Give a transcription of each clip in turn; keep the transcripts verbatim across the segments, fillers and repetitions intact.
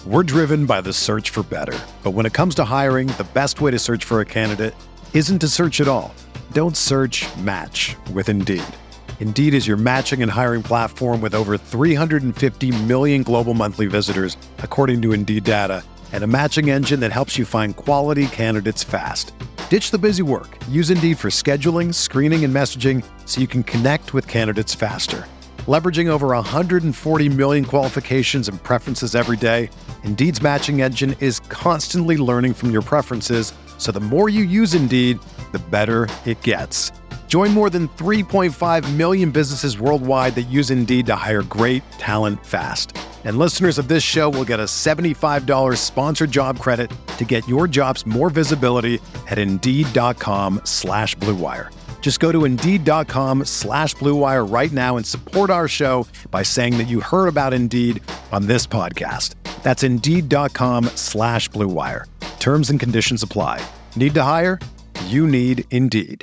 We're driven by the search for better. But when it comes to hiring, the best way to search for a candidate isn't to search at all. Don't search, match with Indeed. Indeed is your matching and hiring platform with over three hundred fifty million global monthly visitors, according to Indeed data, and a matching engine that helps you find quality candidates fast. Ditch the busy work. Use Indeed for scheduling, screening, and messaging so you can connect with candidates faster. Leveraging over one hundred forty million qualifications and preferences every day, Indeed's matching engine is constantly learning from your preferences, so the more you use Indeed, the better it gets. Join more than three point five million businesses worldwide that use Indeed to hire great talent fast. And listeners of this show will get a seventy-five dollars sponsored job credit to get your jobs more visibility at Indeed.com slash Blue Wire. Just go to Indeed.com slash Blue Wire right now and support our show by saying that you heard about Indeed on this podcast. That's Indeed.com slash Blue Wire. Terms and conditions apply. Need to hire? You need Indeed.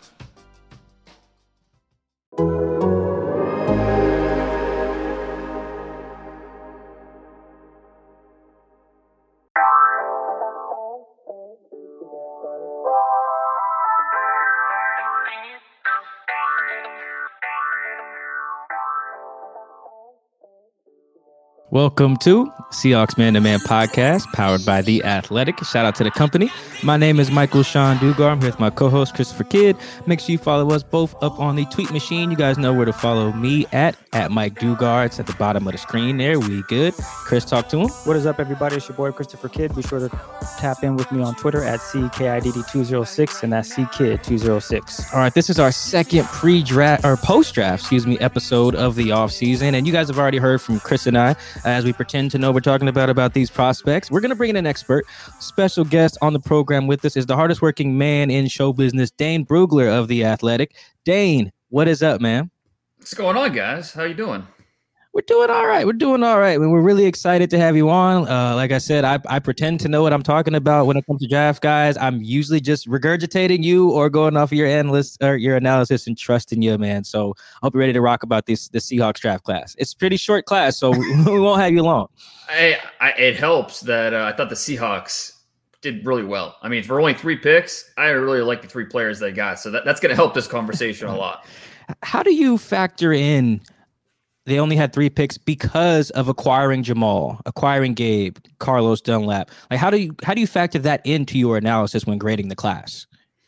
Welcome to Seahawks Man to Man podcast, powered by The Athletic. Shout out to the company. My name is Michael Sean Dugar. I'm here with my co-host, Christopher Kidd. Make sure you follow us both up on the tweet machine. You guys know where to follow me at, at Mike Dugar. It's at the bottom of the screen there. We good. Chris, talk to him. What is up, everybody? It's your boy, Christopher Kidd. Be sure to tap in with me on Twitter at C K I D D two oh six, and that's C Kid two oh six. All right, this is our second pre-draft, or post-draft, excuse me, episode of the offseason. And you guys have already heard from Chris and I as we pretend to know we're talking about, about these prospects. We're going to bring in an expert. Special guest on the program with us is the hardest working man in show business, Dane Brugler of The Athletic. Dane, what is up, man? What's going on, guys? How you doing? We're doing all right. We're doing all right. We're really excited to have you on. Uh, like I said, I, I pretend to know what I'm talking about when it comes to draft guys. I'm usually just regurgitating you or going off of your analyst or your analysis and trusting you, man. So I hope you're ready to rock about this the Seahawks draft class. It's a pretty short class, so we won't have you long. I, I, it helps that uh, I thought the Seahawks did really well. I mean, for only three picks, I really like the three players they got. So that, that's going to help this conversation a lot. How do you factor in they only had three picks because of acquiring Jamal, acquiring Gabe, Carlos Dunlap? Like, how do you how do you factor that into your analysis when grading the class?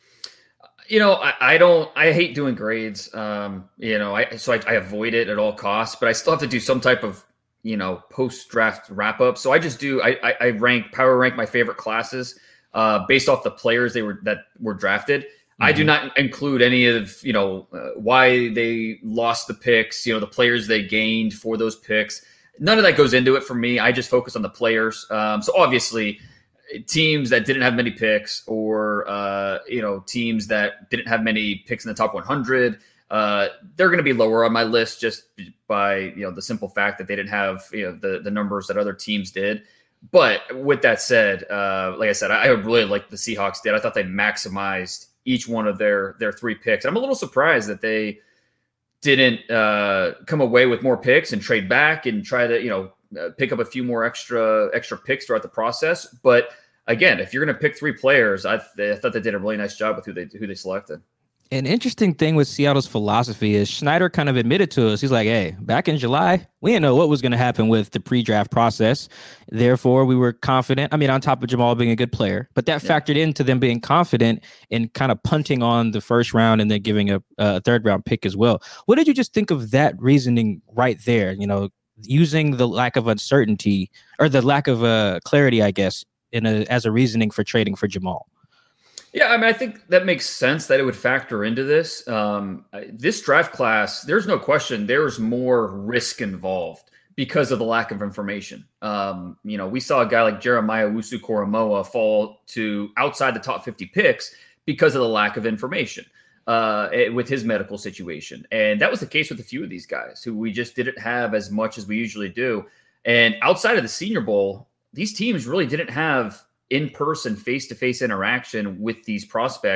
You know, I, I don't. I hate doing grades. Um, you know, I so I, I avoid it at all costs. But I still have to do some type of you know post draft wrap up. So I just do. I, I I rank power rank my favorite classes uh, based off the players they were that were drafted. I do not include any of, you know, uh, why they lost the picks, you know, the players they gained for those picks. None of that goes into it for me. I just focus on the players. Um, so obviously teams that didn't have many picks or, uh, you know, teams that didn't have many picks in the top one hundred, uh, they're going to be lower on my list just by, you know, the simple fact that they didn't have, you know, the, the numbers that other teams did. But with that said, uh, like I said, I, I really like the Seahawks did. I thought they maximized each one of their their three picks. I'm a little surprised that they didn't uh, come away with more picks and trade back and try to, you know, uh, pick up a few more extra extra picks throughout the process. But again, if you're going to pick three players, I, I thought they did a really nice job with who they who they selected. An interesting thing with Seattle's philosophy is Schneider kind of admitted to us. He's like, hey, back in July, we didn't know what was going to happen with the pre-draft process. Therefore, we were confident. I mean, on top of Jamal being a good player, but that yeah. factored into them being confident and kind of punting on the first round and then giving a, a third round pick as well. What did you just think of that reasoning right there? You know, using the lack of uncertainty or the lack of uh, clarity, I guess, in a, as a reasoning for trading for Jamal. Yeah, I mean, I think that makes sense that it would factor into this. Um, this draft class, there's no question there's more risk involved because of the lack of information. Um, you know, we saw a guy like Jeremiah Owusu-Koramoah fall to outside the top fifty picks because of the lack of information uh, with his medical situation. And that was the case with a few of these guys who we just didn't have as much as we usually do. And outside of the Senior Bowl, these teams really didn't have in-person, face-to-face interaction with these prospects.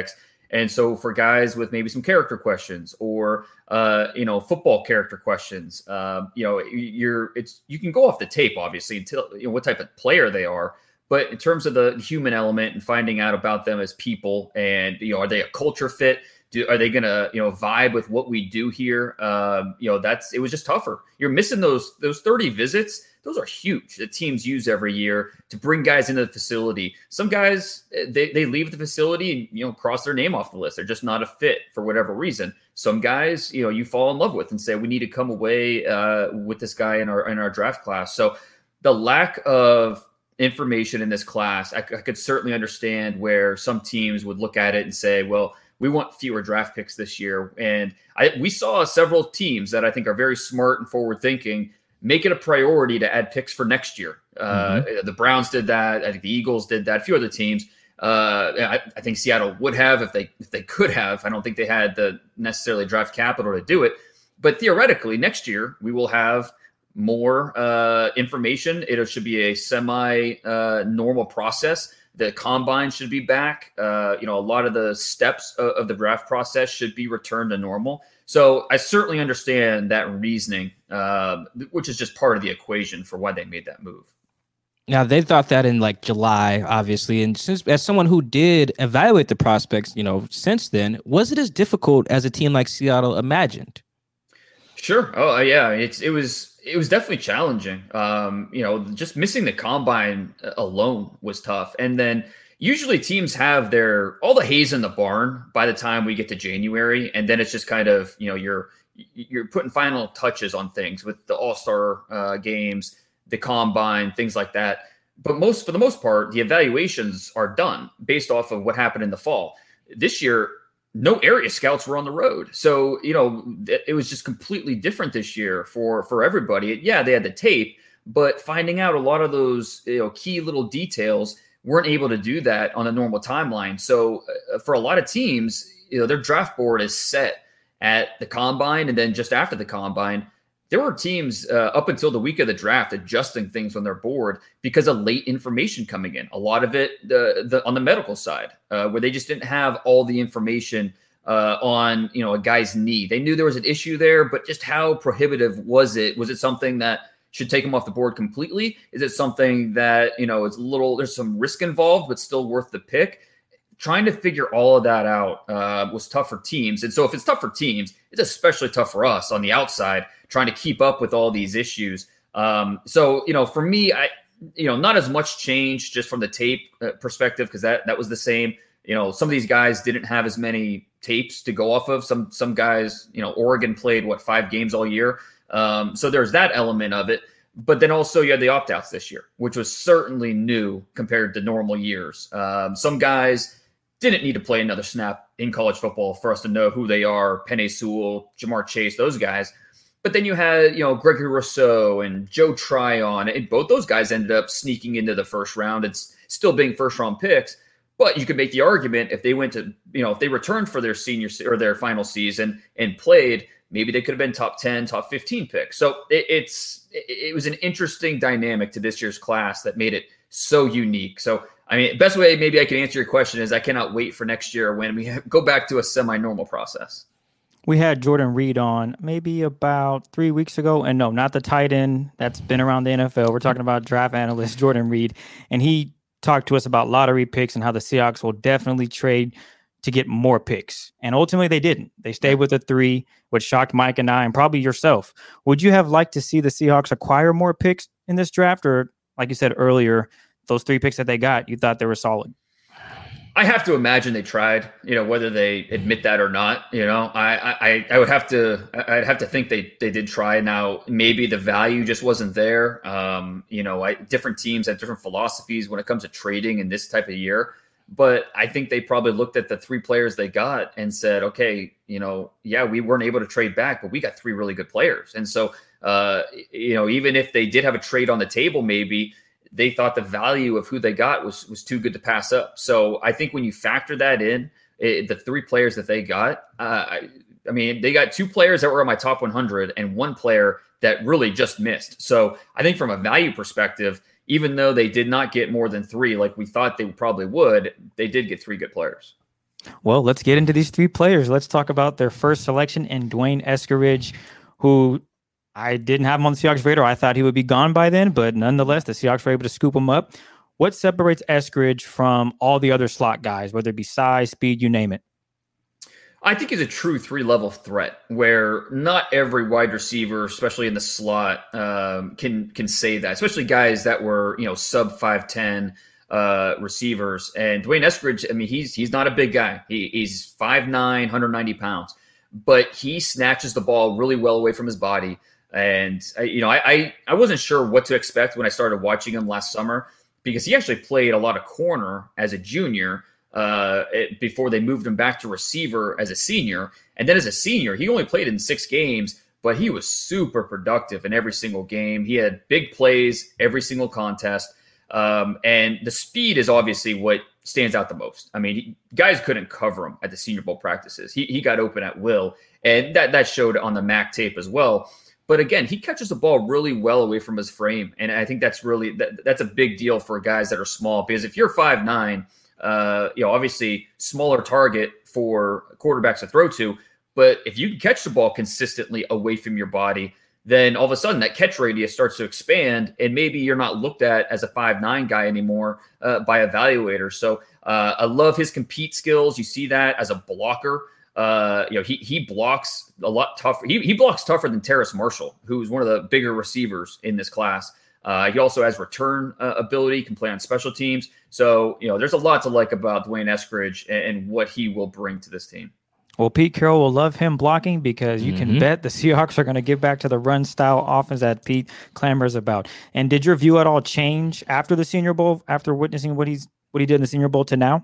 And so for guys with maybe some character questions or, uh, you know, football character questions, uh, you know, you're it's you can go off the tape, obviously, until you know what type of player they are. But in terms of the human element and finding out about them as people and, you know, are they a culture fit? Do, are they going to, you know, vibe with what we do here? Um, you know, that's it was just tougher. You're missing those those thirty visits. Those are huge that teams use every year to bring guys into the facility. Some guys, they, they leave the facility and, you know, cross their name off the list. They're just not a fit for whatever reason. Some guys, you know, you fall in love with and say, we need to come away uh, with this guy in our in our draft class. So the lack of information in this class, I, I could certainly understand where some teams would look at it and say, well, we want fewer draft picks this year. And I, we saw several teams that I think are very smart and forward thinking make it a priority to add picks for next year. Uh, mm-hmm. The Browns did that. I think the Eagles did that. A few other teams. Uh, I, I think Seattle would have if they if they could have. I don't think they had the necessarily draft capital to do it. But theoretically, next year we will have more uh, information. It should be a semi uh, normal process. The combine should be back. Uh, you know, a lot of the steps of, of the draft process should be returned to normal. So I certainly understand that reasoning, uh, which is just part of the equation for why they made that move. Now, they thought that in like July, obviously. And since as someone who did evaluate the prospects, you know, since then, was it as difficult as a team like Seattle imagined? Sure. Oh, yeah. It's it was it was definitely challenging. Um, you know, just missing the combine alone was tough. And then usually teams have their all the haze in the barn by the time we get to January, and then it's just kind of, you know, you're you're putting final touches on things with the All-Star uh, games, the combine, things like that. But most for the most part, the evaluations are done based off of what happened in the fall. This year, no area scouts were on the road, so you know it was just completely different this year for for everybody. Yeah, they had the tape, but finding out a lot of those, you know, key little details, weren't able to do that on a normal timeline. So uh, for a lot of teams, you know, their draft board is set at the combine. And then just after the combine, there were teams uh, up until the week of the draft adjusting things on their board because of late information coming in. A lot of it the, the on the medical side, uh, where they just didn't have all the information uh, on, you know, a guy's knee. They knew there was an issue there, but just how prohibitive was it? Was it something that should take him off the board completely? Is it something that, you know, it's a little, there's some risk involved, but still worth the pick? Trying to figure all of that out uh, was tough for teams. And so if it's tough for teams, it's especially tough for us on the outside, trying to keep up with all these issues. Um, so, you know, for me, I, you know, not as much change just from the tape uh, perspective, because that, that was the same. You know, some of these guys didn't have as many tapes to go off of. Some, some guys, you know, Oregon played, what, five games all year. Um, so there's that element of it. But then also you had the opt-outs this year, which was certainly new compared to normal years. Um, some guys didn't need to play another snap in college football for us to know who they are. Penei Sewell, Jamar Chase, those guys. But then you had, you know, Gregory Rousseau and Joe Tryon, and both those guys ended up sneaking into the first round. It's still being first round picks. But you could make the argument if they went to, you know, if they returned for their senior or their final season and played, maybe they could have been top ten, top fifteen picks. So it, it's it was an interesting dynamic to this year's class that made it so unique. So, I mean, best way maybe I can answer your question is I cannot wait for next year when we have, go back to a semi-normal process. We had Jordan Reed on maybe about three weeks ago. And no, not the tight end that's been around the N F L. We're talking about draft analyst Jordan Reed. And he talked to us about lottery picks and how the Seahawks will definitely trade to get more picks. And ultimately they didn't. They stayed with the three, which shocked Mike and I and probably yourself. Would you have liked to see the Seahawks acquire more picks in this draft? Or like you said earlier, those three picks that they got, you thought they were solid? I have to imagine they tried, you know, whether they admit that or not, you know, I, I, I would have to, I'd have to think they, they did try. Now, maybe the value just wasn't there. Um, you know, I, different teams have different philosophies when it comes to trading in this type of year. But I think they probably looked at the three players they got and said, okay, you know, yeah, we weren't able to trade back, but we got three really good players. And so, uh, you know, even if they did have a trade on the table, maybe they thought the value of who they got was, was too good to pass up. So I think when you factor that in, it, the three players that they got, uh, I, I mean, they got two players that were on my top one hundred and one player that really just missed. So I think from a value perspective, even though they did not get more than three, like we thought they probably would, they did get three good players. Well, let's get into these three players. Let's talk about their first selection in D'Wayne Eskridge, who I didn't have him on the Seahawks radar. I thought he would be gone by then, but nonetheless, the Seahawks were able to scoop him up. What separates Eskridge from all the other slot guys, whether it be size, speed, you name it? I think he's a true three-level threat where not every wide receiver, especially in the slot, um, can can say that, especially guys that were, you know, sub five ten uh, receivers. And D'Wayne Eskridge, I mean, he's he's not a big guy. He, he's five nine, one hundred ninety pounds, but he snatches the ball really well away from his body. And, uh, you know, I, I, I wasn't sure what to expect when I started watching him last summer because he actually played a lot of corner as a junior, Uh, it, before they moved him back to receiver as a senior. And then as a senior, he only played in six games, but he was super productive in every single game. He had big plays every single contest. Um, and the speed is obviously what stands out the most. I mean, he, guys couldn't cover him at the Senior Bowl practices. He he got open at will, and that, that showed on the M A C tape as well. But again, he catches the ball really well away from his frame. And I think that's really, that, that's a big deal for guys that are small, because if you're five nine, Uh, you know, obviously smaller target for quarterbacks to throw to, but if you can catch the ball consistently away from your body, then all of a sudden that catch radius starts to expand, and maybe you're not looked at as a five nine guy anymore uh, by evaluators. So uh, I love his compete skills. You see that as a blocker. Uh, you know, he he blocks a lot tougher. He he blocks tougher than Terrace Marshall, who's one of the bigger receivers in this class. Uh, he also has return uh, ability, can play on special teams. So, you know, there's a lot to like about D'Wayne Eskridge and, and what he will bring to this team. Well, Pete Carroll will love him blocking because you Mm-hmm. can bet the Seahawks are going to get back to the run style offense that Pete clamors about. And did your view at all change after the Senior Bowl, after witnessing what he's what he did in the Senior Bowl to now?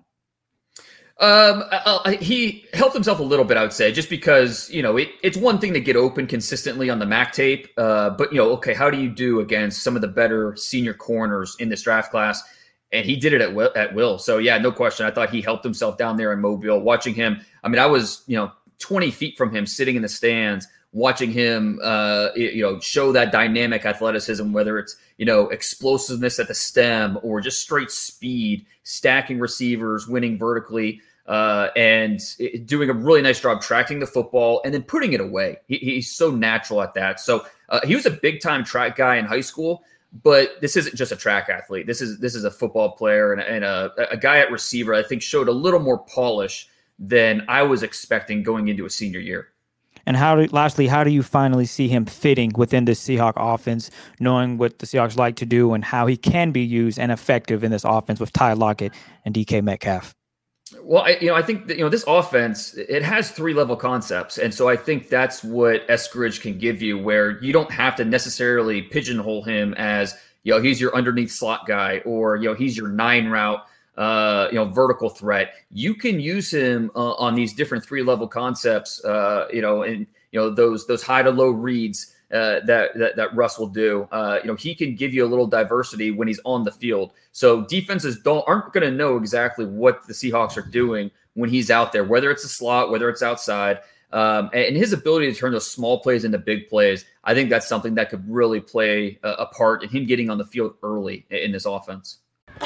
Um, I, I, he helped himself a little bit, I would say, just because, you know, it, it's one thing to get open consistently on the M A C tape. Uh, but, you know, okay, how do you do against some of the better senior corners in this draft class? And he did it at will, at will. So, yeah, no question. I thought he helped himself down there in Mobile. Watching him, I mean, I was, you know, twenty feet from him sitting in the stands, watching him, uh, you know, show that dynamic athleticism, whether it's, you know, explosiveness at the stem or just straight speed, stacking receivers, winning vertically, uh, and doing a really nice job tracking the football and then putting it away. He, he's so natural at that. So uh, he was a big time track guy in high school, but this isn't just a track athlete. This is this is a football player and, and a, a guy at receiver, I think, showed a little more polish than I was expecting going into a senior year. And how do, lastly, how do you finally see him fitting within the Seahawk offense, knowing what the Seahawks like to do and how he can be used and effective in this offense with Ty Lockett and D K Metcalf? Well, I, you know, I think that, you know, this offense, it has three level concepts. And so I think that's what Eskridge can give you, where you don't have to necessarily pigeonhole him as, you know, he's your underneath slot guy, or, you know, he's your nine route, uh, you know, vertical threat. You can use him uh, on these different three level concepts, uh, you know, and, you know, those, those high to low reads uh, that, that, that Russ will do. Uh, you know, he can give you a little diversity when he's on the field. So defenses don't, aren't going to know exactly what the Seahawks are doing when he's out there, whether it's a slot, whether it's outside. Um, and his ability to turn those small plays into big plays, I think that's something that could really play a, a part in him getting on the field early in this offense.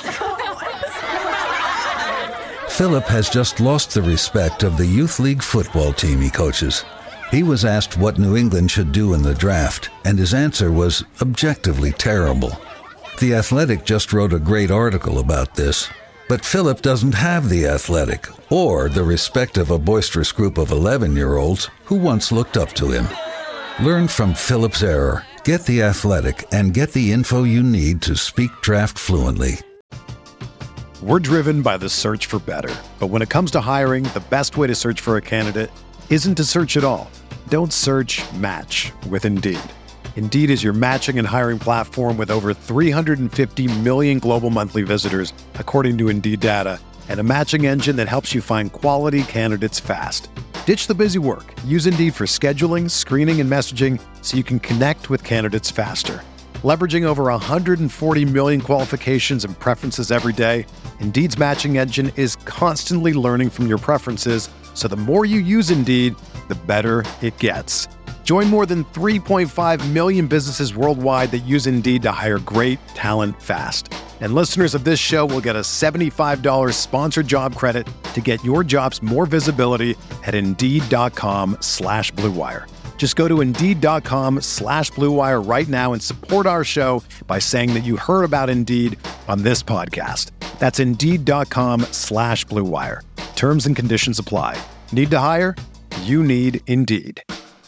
Philip has just lost the respect of the youth league football team he coaches. He was asked what New England should do in the draft, and his answer was objectively terrible. The Athletic just wrote a great article about this, but Philip doesn't have the Athletic or the respect of a boisterous group of eleven-year-olds who once looked up to him. Learn from Philip's error, get the Athletic, and get the info you need to speak draft fluently. We're driven by the search for better. But when it comes to hiring, the best way to search for a candidate isn't to search at all. Don't search, match with Indeed. Indeed is your matching and hiring platform with over three hundred fifty million global monthly visitors, according to Indeed data, and a matching engine that helps you find quality candidates fast. Ditch the busy work. Use Indeed for scheduling, screening, and messaging so you can connect with candidates faster. Leveraging over one hundred forty million qualifications and preferences every day, Indeed's matching engine is constantly learning from your preferences, so the more you use Indeed, the better it gets. Join more than three point five million businesses worldwide that use Indeed to hire great talent fast. And listeners of this show will get a seventy-five dollars sponsored job credit to get your jobs more visibility at Indeed.com slash Blue Wire. Just go to Indeed.com slash Blue Wire right now and support our show by saying that you heard about Indeed on this podcast. That's Indeed.com slash Blue Wire. Terms and conditions apply. Need to hire? You need Indeed.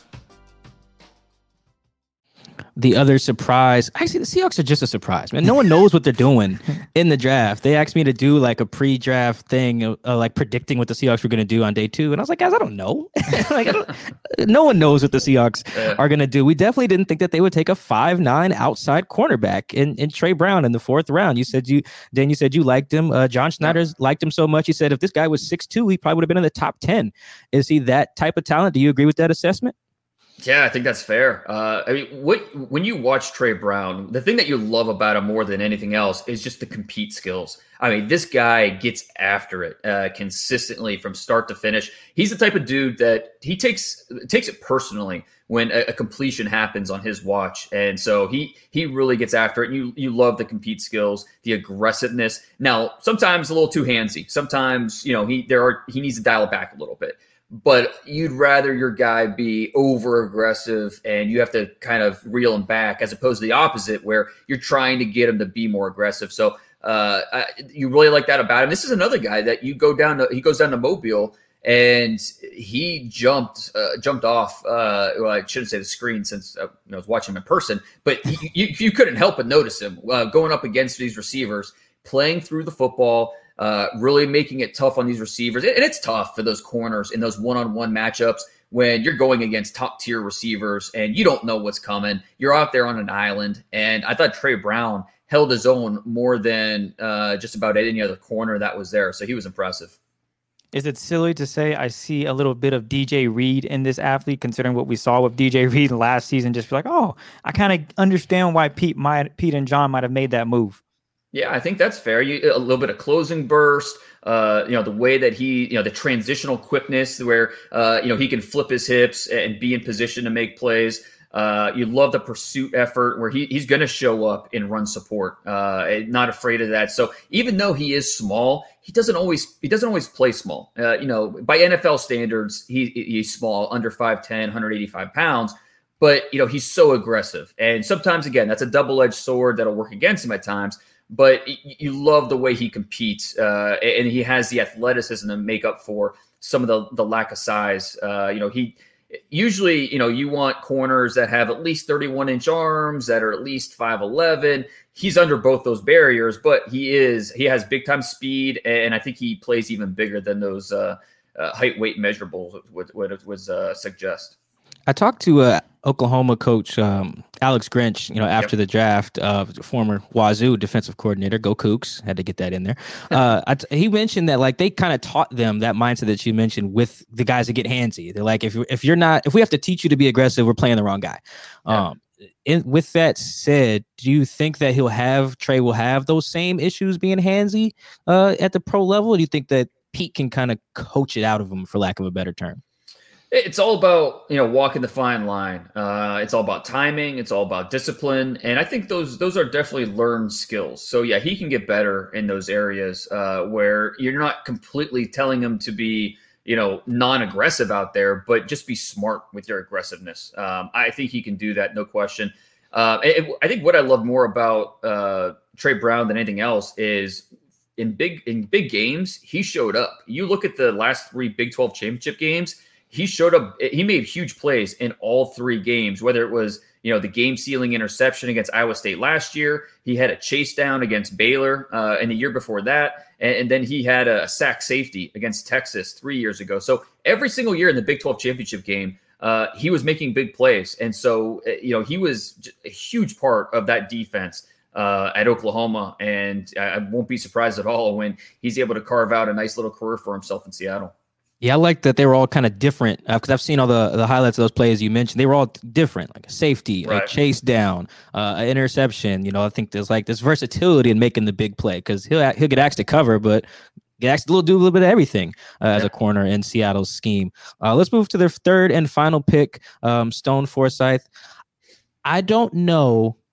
The other surprise, actually, the Seahawks are just a surprise, man. No one knows what they're doing in the draft. They asked me to do like a pre-draft thing, uh, like predicting what the Seahawks were going to do on day two. And I was like, guys, I don't know. like, I don't, no one knows what the Seahawks are going to do. We definitely didn't think that they would take a five nine outside cornerback in, in Trey Brown in the fourth round. You said you, Dan, you said you liked him. Uh, John Schneider's liked him so much. He said if this guy was six two, he probably would have been in the top ten. Is he that type of talent? Do you agree with that assessment? Yeah, I think that's fair. Uh, I mean, what when you watch Trey Brown, the thing that you love about him more than anything else is just the compete skills. I mean, this guy gets after it uh, consistently from start to finish. He's the type of dude that he takes takes it personally when a, a completion happens on his watch, and so he he really gets after it. And you you love the compete skills, the aggressiveness. Now, sometimes a little too handsy. Sometimes you know he there are he needs to dial it back a little bit. But you'd rather your guy be over aggressive and you have to kind of reel him back, as opposed to the opposite where you're trying to get him to be more aggressive. So uh, I, you really like that about him. This is another guy that you go down to, he goes down to Mobile and he jumped, uh, jumped off. Uh, well, I shouldn't say the screen since uh, I was watching him in person, but you, you, you couldn't help but notice him uh, going up against these receivers, playing through the football. Uh, really making it tough on these receivers. And it's tough for those corners in those one-on-one matchups when you're going against top-tier receivers and you don't know what's coming. You're out there on an island. And I thought Trey Brown held his own more than uh, just about any other corner that was there. So he was impressive. Is it silly to say I see a little bit of D J Reed in this athlete, considering what we saw with D J Reed last season? Just be like, oh, I kind of understand why Pete might, Pete and John might have made that move. Yeah, I think that's fair. You, a little bit of closing burst, uh, you know, the way that he, you know, the transitional quickness where, uh, you know, he can flip his hips and be in position to make plays. Uh, you love the pursuit effort where he, he's going to show up in run support, uh, not afraid of that. So even though he is small, he doesn't always, he doesn't always play small. Uh, you know, by N F L standards, he, he's small, under five ten, one eighty-five pounds. But, you know, he's so aggressive. And sometimes, again, that's a double-edged sword that'll work against him at times. But you love the way he competes, uh, and he has the athleticism to make up for some of the, the lack of size. Uh, you know, he usually, you know, you want corners that have at least thirty-one inch arms, that are at least five eleven. He's under both those barriers, but he is he has big time speed, and I think he plays even bigger than those uh, uh, height weight measurables would would, would uh, suggest. I talked to uh, Oklahoma coach um, Alex Grinch, you know, after yep. the draft, uh, former Wazoo defensive coordinator. Go Cougs, had to get that in there. Uh, I t- he mentioned that like they kind of taught them that mindset that you mentioned with the guys that get handsy. They're like, if if you're not, if we have to teach you to be aggressive, we're playing the wrong guy. Yeah. Um, in, with that said, do you think that he'll have Trey will have those same issues being handsy uh, at the pro level? Or do you think that Pete can kind of coach it out of him, for lack of a better term? It's all about, you know, walking the fine line. Uh, it's all about timing. It's all about discipline. And I think those those are definitely learned skills. So, yeah, he can get better in those areas uh, where you're not completely telling him to be, you know, non-aggressive out there, but just be smart with your aggressiveness. Um, I think he can do that, no question. Uh, it, I think what I love more about uh, Trey Brown than anything else is in big in big games, he showed up. You look at the last three Big twelve championship games, he showed up. He made huge plays in all three games, whether it was, you know, the game sealing interception against Iowa State last year. He had a chase down against Baylor uh, and the year before that. And, and then he had a sack safety against Texas three years ago. So every single year in the Big twelve championship game, uh, he was making big plays. And so, you know, he was a huge part of that defense uh, at Oklahoma. And I won't be surprised at all when he's able to carve out a nice little career for himself in Seattle. Yeah, I like that they were all kind of different because uh, I've seen all the, the highlights of those plays you mentioned. They were all different, like a safety, right. a chase down, uh, an interception. You know, I think there's like this versatility in making the big play because he'll he'll get asked to cover, but get asked to do a little bit of everything uh, yeah. as a corner in Seattle's scheme. Uh, let's move to their third and final pick, um, Stone Forsythe. I don't know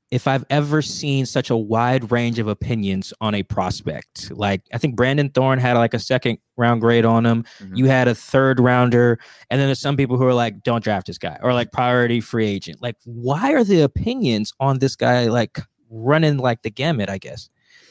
if I've ever seen such a wide range of opinions on a prospect. Like, I think Brandon Thorne had like a second round grade on him. Mm-hmm. You had a third rounder. And then there's some people who are like, don't draft this guy, or like priority free agent. Like, why are the opinions on this guy like running like the gamut, I guess?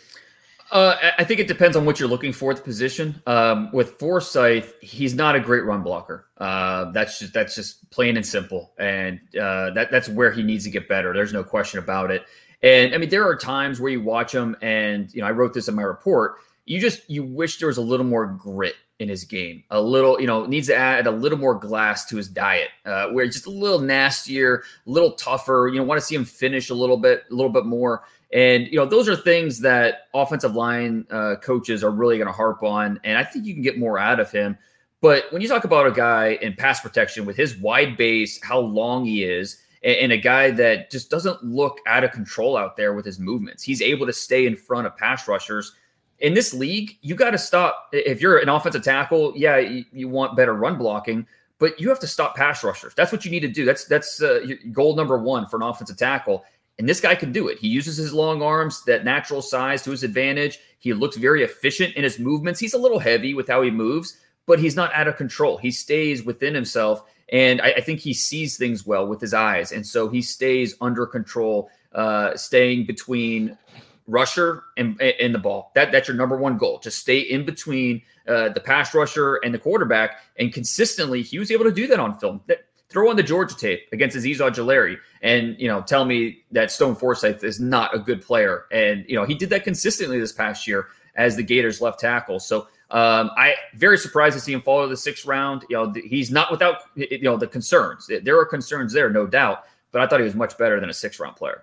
Uh, I think it depends on what you're looking for at the position. Um, with Forsythe, he's not a great run blocker. Uh, that's just that's just plain and simple, and uh, that that's where he needs to get better. There's no question about it. And I mean, there are times where you watch him, and you know, I wrote this in my report. You just you wish there was a little more grit in his game, a little, you know, needs to add a little more glass to his diet, uh, where it's just a little nastier, a little tougher. You know, want to see him finish a little bit, a little bit more. And, you know, those are things that offensive line uh, coaches are really going to harp on. And I think you can get more out of him. But when you talk about a guy in pass protection with his wide base, how long he is, and, and a guy that just doesn't look out of control out there with his movements, he's able to stay in front of pass rushers. In this league, you got to stop. If you're an offensive tackle, yeah, you, you want better run blocking, but you have to stop pass rushers. That's what you need to do. That's, that's uh, goal number one for an offensive tackle. And this guy can do it. He uses his long arms, that natural size to his advantage. He looks very efficient in his movements. He's a little heavy with how he moves, but he's not out of control. He stays within himself. And I, I think he sees things well with his eyes. And so he stays under control, uh, staying between rusher and, and the ball. That, that's your number one goal. Just stay in between uh, the pass rusher and the quarterback. And consistently, he was able to do that on film. That, Throw on the Georgia tape against Azeez Ojulari and, you know, tell me that Stone Forsythe is not a good player. And, you know, he did that consistently this past year as the Gators left tackle. So um, I very surprised to see him fall to the sixth round. You know, he's not without, you know, the concerns. There are concerns there, no doubt, but I thought he was much better than a sixth round player.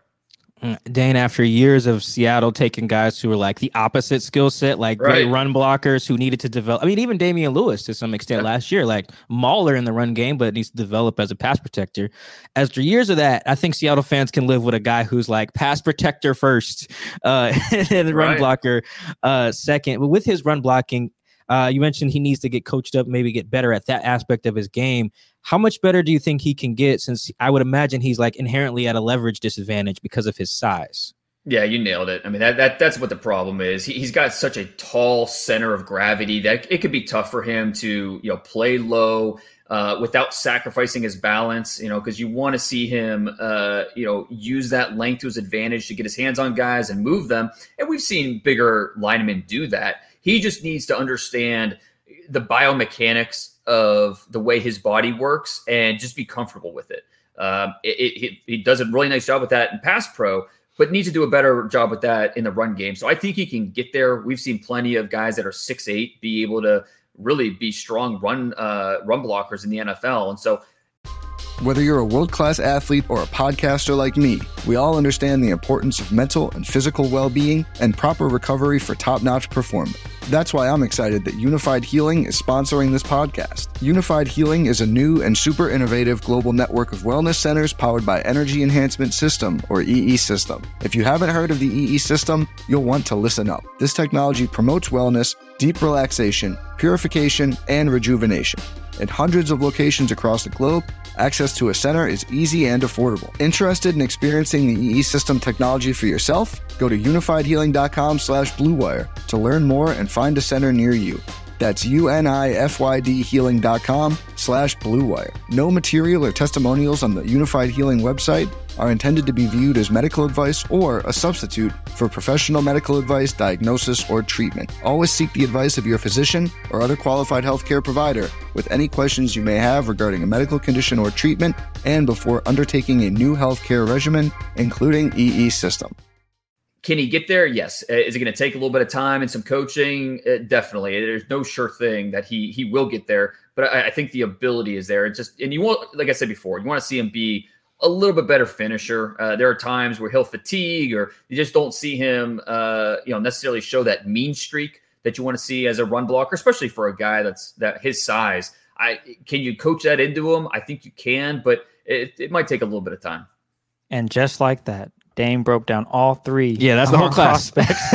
Dane, after years of Seattle taking guys who were like the opposite skill set, like right. great run blockers who needed to develop. I mean, even Damian Lewis to some extent yeah. last year, like Mauler in the run game, but needs to develop as a pass protector. After years of that, I think Seattle fans can live with a guy who's like pass protector first uh, and run right. blocker uh, second. But with his run blocking, uh, you mentioned he needs to get coached up, maybe get better at that aspect of his game. How much better do you think he can get, since I would imagine he's like inherently at a leverage disadvantage because of his size? Yeah, you nailed it. I mean, that that that's what the problem is. He, he's got such a tall center of gravity that it could be tough for him to, you know, play low uh, without sacrificing his balance, you know, because you want to see him, uh, you know, use that length to his advantage to get his hands on guys and move them. And we've seen bigger linemen do that. He just needs to understand the biomechanics of the way his body works and just be comfortable with it. Um, it, it he does a really nice job with that in pass pro, but needs to do a better job with that in the run game. So I think he can get there. We've seen plenty of guys that are six eight be able to really be strong run uh, run blockers in the N F L. And so whether you're a world-class athlete or a podcaster like me, we all understand the importance of mental and physical well-being and proper recovery for top-notch performance. That's why I'm excited that Unified Healing is sponsoring this podcast. Unified Healing is a new and super innovative global network of wellness centers powered by Energy Enhancement System, or E E System. If you haven't heard of the E E System, you'll want to listen up. This technology promotes wellness, deep relaxation, purification, and rejuvenation. At hundreds of locations across the globe, access to a center is easy and affordable. Interested in experiencing the E E System technology for yourself? Go to unified healing dot com slash blue wire to learn more and find a center near you. That's unified healing dot com slash blue wire. No material or testimonials on the Unified Healing website are intended to be viewed as medical advice or a substitute for professional medical advice, diagnosis, or treatment. Always seek the advice of your physician or other qualified healthcare provider with any questions you may have regarding a medical condition or treatment and before undertaking a new healthcare regimen, including E E System. Can he get there? Yes. Is it going to take a little bit of time and some coaching? Uh, definitely. There's no sure thing that he he will get there, but I, I think the ability is there. It's just, and you want, like I said before, you want to see him be a little bit better finisher. Uh, there are times where he'll fatigue, or you just don't see him, uh, you know, necessarily show that mean streak that you want to see as a run blocker, especially for a guy that's that his size. I can you coach that into him? I think you can, but it, it might take a little bit of time. And just like that, Dame broke down all three. Yeah, that's the whole class.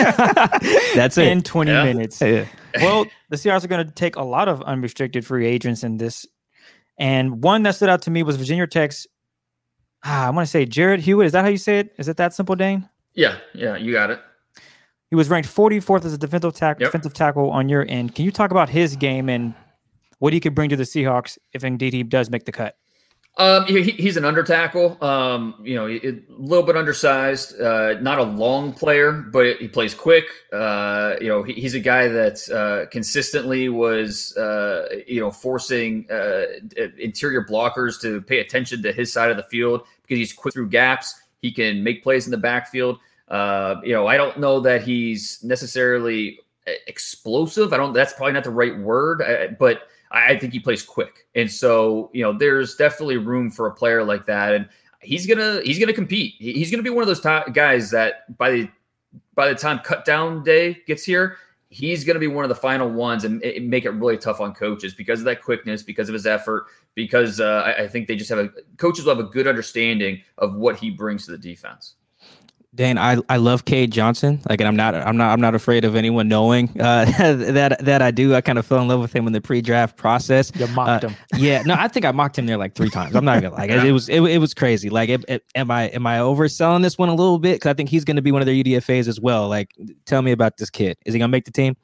That's it. In twenty yeah. minutes. Yeah. Well, the Seahawks are going to take a lot of unrestricted free agents in this. And one that stood out to me was Virginia Tech's ah, I want to say Jared Hewitt. Is that how you say it? Is it that simple, Dane? Yeah, yeah, you got it. He was ranked forty-fourth as a defensive tackle, Yep. defensive tackle on your end. Can you talk about his game and what he could bring to the Seahawks if indeed he does make the cut? Um, he, he's an under tackle. Um, you know, a little bit undersized. Uh, not a long player, but he plays quick. Uh, you know, he, he's a guy that uh, consistently was, uh, you know, forcing uh, interior blockers to pay attention to his side of the field because he's quick through gaps. He can make plays in the backfield. Uh, you know, I don't know that he's necessarily explosive. I don't. That's probably not the right word, but I think he plays quick. And so, you know, there's definitely room for a player like that. And he's going to, he's going to compete. He's going to be one of those top guys that by the, by the time cut down day gets here, he's going to be one of the final ones and it, make it really tough on coaches because of that quickness, because of his effort, because uh, I, I think they just have a, coaches will have a good understanding of what he brings to the defense. Dan, I, I love Cade Johnson. Like, and I'm not I'm not I'm not afraid of anyone knowing uh, that that I do. I kind of fell in love with him in the pre-draft process. You mocked uh, him. Yeah, no, I think I mocked him there like three times. I'm not gonna like it, it was it, it was crazy. Like, it, it, am I am I overselling this one a little bit? Because I think he's going to be one of their U D F As as well. Like, tell me about this kid. Is he gonna make the team?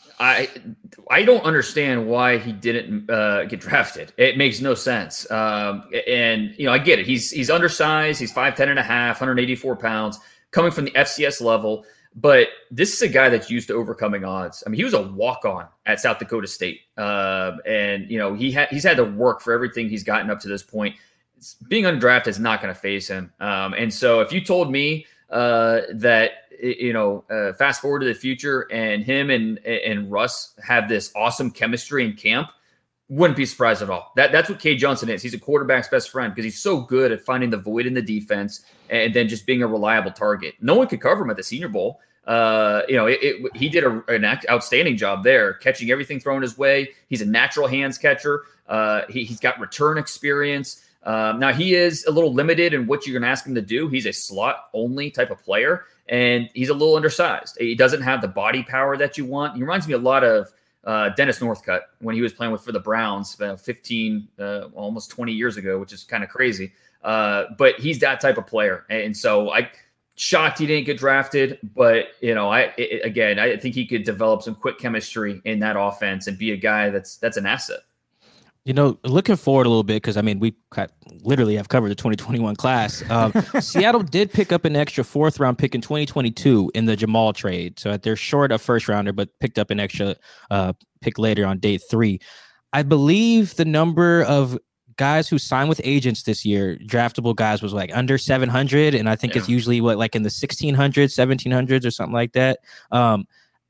I I don't understand why he didn't uh, get drafted. It makes no sense. Um, and you know, I get it. He's he's undersized. He's five ten and a half, one hundred eighty-four pounds. Coming from the F C S level, but this is a guy that's used to overcoming odds. I mean, he was a walk-on at South Dakota State, uh, and you know he had he's had to work for everything he's gotten up to this point. Being undrafted is not going to phase him. Um, and so, if you told me uh, that you know, uh, fast forward to the future, and him and and Russ have this awesome chemistry in camp, wouldn't be surprised at all. That that's what Cade Johnson is. He's a quarterback's best friend because he's so good at finding the void in the defense and then just being a reliable target. No one could cover him at the Senior Bowl. Uh, you know, it, it, he did a, an outstanding job there, catching everything thrown his way. He's a natural hands catcher. Uh, he, he's got return experience. Um, now, he is a little limited in what you're going to ask him to do. He's a slot-only type of player, and he's a little undersized. He doesn't have the body power that you want. He reminds me a lot of Uh, Dennis Northcutt when he was playing with for the Browns about fifteen, uh, almost twenty years ago, which is kind of crazy. Uh, but he's that type of player. And so I shocked he didn't get drafted, but you know, I, it, again, I think he could develop some quick chemistry in that offense and be a guy that's, that's an asset. You know, looking forward a little bit, because I mean, we literally have covered the twenty twenty-one class. Um, Seattle did pick up an extra fourth round pick in twenty twenty-two in the Jamal trade. So they're short a first rounder, but picked up an extra uh, pick later on day three. I believe the number of guys who signed with agents this year, draftable guys, was like under seven hundred. And I think yeah. it's usually what, like in the sixteen hundreds, seventeen hundreds or something like that. Um,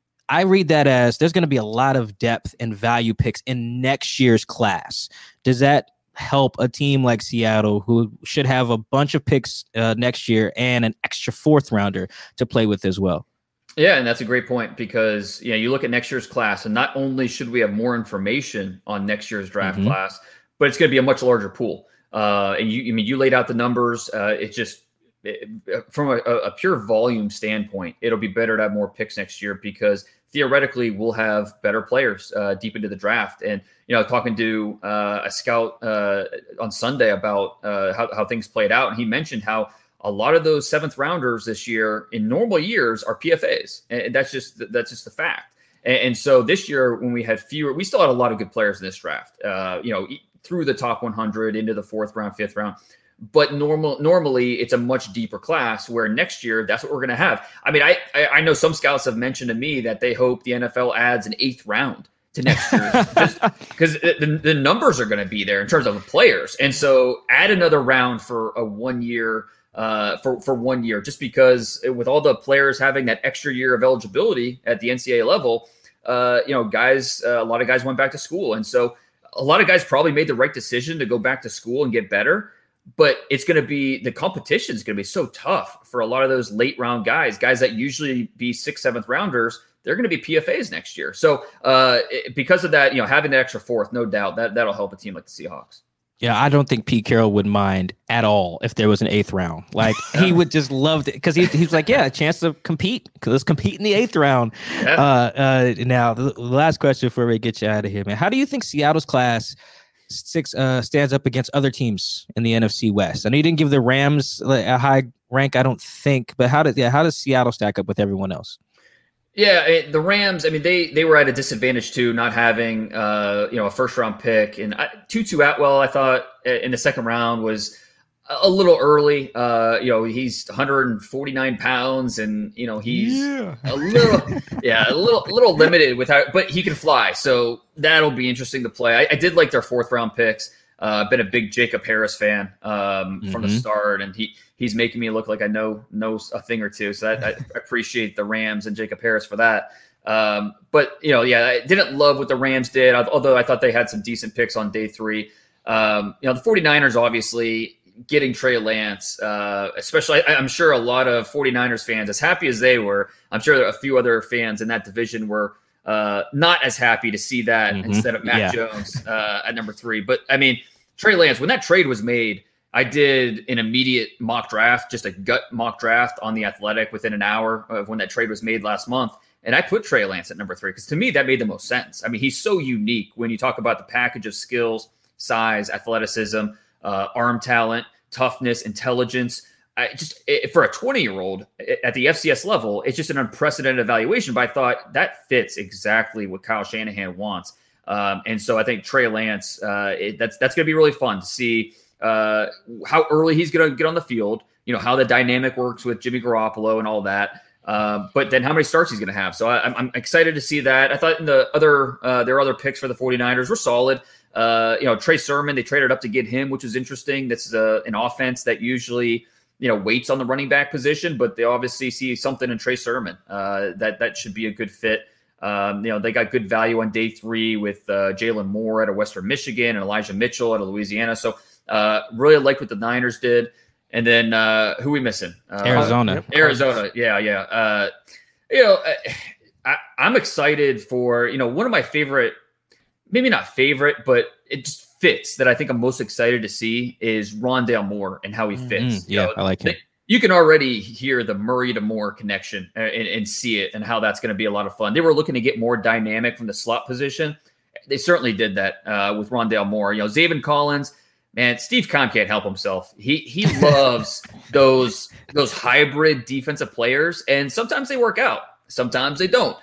I read that as there's going to be a lot of depth and value picks in next year's class. Does that help a team like Seattle, who should have a bunch of picks uh, next year and an extra fourth rounder to play with as well? Yeah, and that's a great point because, you know, you look at next year's class, and not only should we have more information on next year's draft mm-hmm. class, but it's going to be a much larger pool. Uh, and you, I mean, you laid out the numbers. Uh, it's just it, from a, a pure volume standpoint, it'll be better to have more picks next year because theoretically we'll have better players uh, deep into the draft. And, you know, talking to uh, a scout uh, on Sunday about uh, how, how things played out, and he mentioned how a lot of those seventh rounders this year in normal years are P F As. And that's just, that's just the fact. And, and so this year when we had fewer, we still had a lot of good players in this draft, uh, you know, through the top one hundred into the fourth round, fifth round. But normal, normally it's a much deeper class where next year that's what we're going to have. I mean, I, I I know some scouts have mentioned to me that they hope the N F L adds an eighth round to next year just because the, the numbers are going to be there in terms of the players. And so add another round for a one year uh, for, for one year, just because with all the players having that extra year of eligibility at the N C double A level, uh, you know, guys, uh, a lot of guys went back to school. And so a lot of guys probably made the right decision to go back to school and get better. But it's going to be, the competition is going to be so tough for a lot of those late round guys, guys that usually be sixth, seventh rounders. They're going to be P F As next year. So uh, because of that, you know, having the extra fourth, no doubt that that'll help a team like the Seahawks. Yeah, I don't think Pete Carroll would mind at all if there was an eighth round. Like he would just love it because he, he's like, yeah, a chance to compete. Let's compete in the eighth round. Yeah. Uh, uh, now, the last question before we get you out of here, man. How do you think Seattle's class six uh, stands up against other teams in the N F C West? I know you didn't give the Rams a high rank, I don't think, but how does yeah, how does Seattle stack up with everyone else? Yeah, it, the Rams. I mean, they they were at a disadvantage too, not having uh, you know a first round pick, and I, Tutu Atwell, I thought in the second round was a little early. Uh, you know, he's one hundred forty-nine pounds, and you know he's yeah. a little, yeah, a little, little limited without, but he can fly. So that'll be interesting to play. I, I did like their fourth round picks. Uh, been a big Jacob Harris fan um, mm-hmm. from the start, and he he's making me look like I know know a thing or two. So that, I appreciate the Rams and Jacob Harris for that. Um, but you know, yeah, I didn't love what the Rams did, although I thought they had some decent picks on day three. Um, you know, the 49ers obviously getting Trey Lance, uh, especially I, I'm sure a lot of 49ers fans, as happy as they were, I'm sure a few other fans in that division were uh, not as happy to see that mm-hmm. instead of Mac yeah. Jones uh, at number three. But I mean, Trey Lance, when that trade was made, I did an immediate mock draft, just a gut mock draft on The Athletic within an hour of when that trade was made last month. And I put Trey Lance at number three because to me, that made the most sense. I mean, he's so unique when you talk about the package of skills, size, athleticism, uh, arm talent, toughness, intelligence. I just it, for a twenty-year-old at the F C S level, it's just an unprecedented evaluation. But I thought that fits exactly what Kyle Shanahan wants. Um, and so I think Trey Lance, uh, it, that's that's going to be really fun to see uh, how early he's going to get on the field, you know, how the dynamic works with Jimmy Garoppolo and all that. Uh, but then how many starts he's going to have. So I, I'm excited to see that. I thought in the other uh, their other picks for the 49ers were solid. Uh, you know, Trey Sermon, they traded up to get him, which was interesting. That's uh, an offense that usually, you know, waits on the running back position, but they obviously see something in Trey Sermon uh, that that should be a good fit. Um, you know, they got good value on day three with uh, Jalen Moore out of Western Michigan and Elijah Mitchell out of Louisiana. So uh, really like what the Niners did. And then uh, who are we missing? Uh, Arizona. Arizona. Yeah, yeah. Uh, you know, I, I'm excited for, you know, one of my favorite, maybe not favorite, but it just fits that I think I'm most excited to see is Rondale Moore and how he fits. Mm-hmm. Yeah, you know, I like him. They, you can already hear the Murray to Moore connection and, and see it and how that's going to be a lot of fun. They were looking to get more dynamic from the slot position. They certainly did that uh, with Rondale Moore. You know, Zaven Collins, man, Steve Keim can't help himself. He he loves those those hybrid defensive players, and sometimes they work out, sometimes they don't.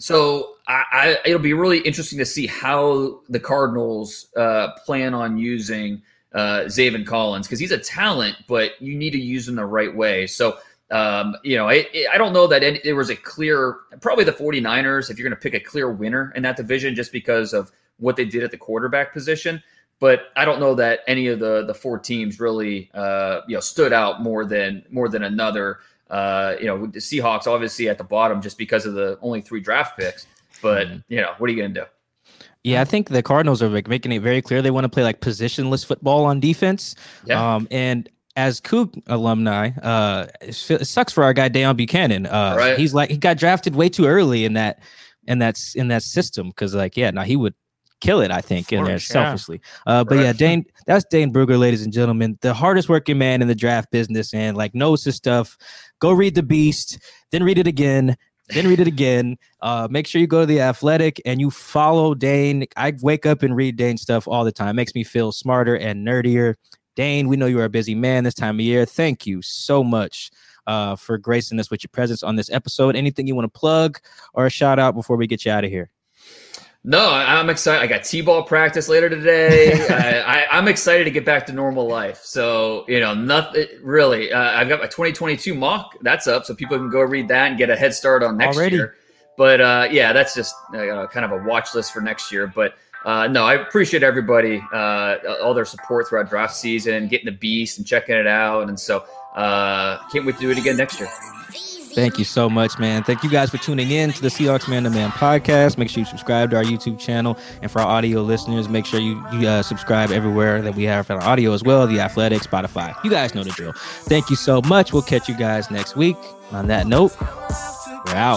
So I, I it'll be really interesting to see how the Cardinals uh, plan on using Uh, Zaven Collins, because he's a talent, but you need to use him the right way. So, um, you know, I, I don't know that any, there was a clear, probably the 49ers, if you're going to pick a clear winner in that division, just because of what they did at the quarterback position. But I don't know that any of the the four teams really, uh, you know, stood out more than more than another. Uh, you know, the Seahawks obviously at the bottom just because of the only three draft picks. But mm-hmm. you know, what are you going to do? Yeah, I think the Cardinals are like making it very clear they want to play like positionless football on defense. Yeah. Um, and as Coug alumni, uh, it sucks for our guy Deone Bucannon. Uh, right. He's like he got drafted way too early in that in that in that system because like yeah, now he would kill it I think in there selfishly. Yeah. Uh, but right. yeah, Dane, that's Dane Brugler, ladies and gentlemen, the hardest working man in the draft business and like knows his stuff. Go read The Beast, then read it again. Then read it again. Uh, make sure you go to The Athletic and you follow Dane. I wake up and read Dane stuff all the time. It makes me feel smarter and nerdier. Dane, we know you are a busy man this time of year. Thank you so much uh, for gracing us with your presence on this episode. Anything you want to plug or a shout out before we get you out of here? No, I'm excited. I got T-ball practice later today. I, I, I'm excited to get back to normal life. So, you know, nothing really. Uh, I've got my twenty twenty-two mock. That's up, so people can go read that and get a head start on next Already? year. But uh, yeah, that's just uh, kind of a watch list for next year. But uh, no, I appreciate everybody, uh, all their support throughout draft season, getting the Beast and checking it out. And so, uh, can't wait to do it again next year. Thank you so much, man. Thank you guys for tuning in to the Seahawks Man to Man podcast. Make sure you subscribe to our YouTube channel. And for our audio listeners, make sure you, you uh, subscribe everywhere that we have for audio as well, The Athletic, Spotify. You guys know the drill. Thank you so much. We'll catch you guys next week. On that note, we're out.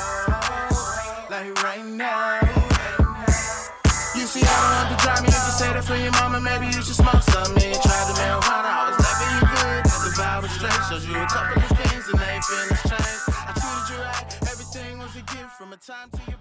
You see, I don't have to drive me. You can say that for your mama. Maybe you should smoke something. Try the marijuana. I was loving you good. The vibe was straight. Shows you a couple of things and they ain't feeling strange. I treated you right. Everything was a gift from a time to you.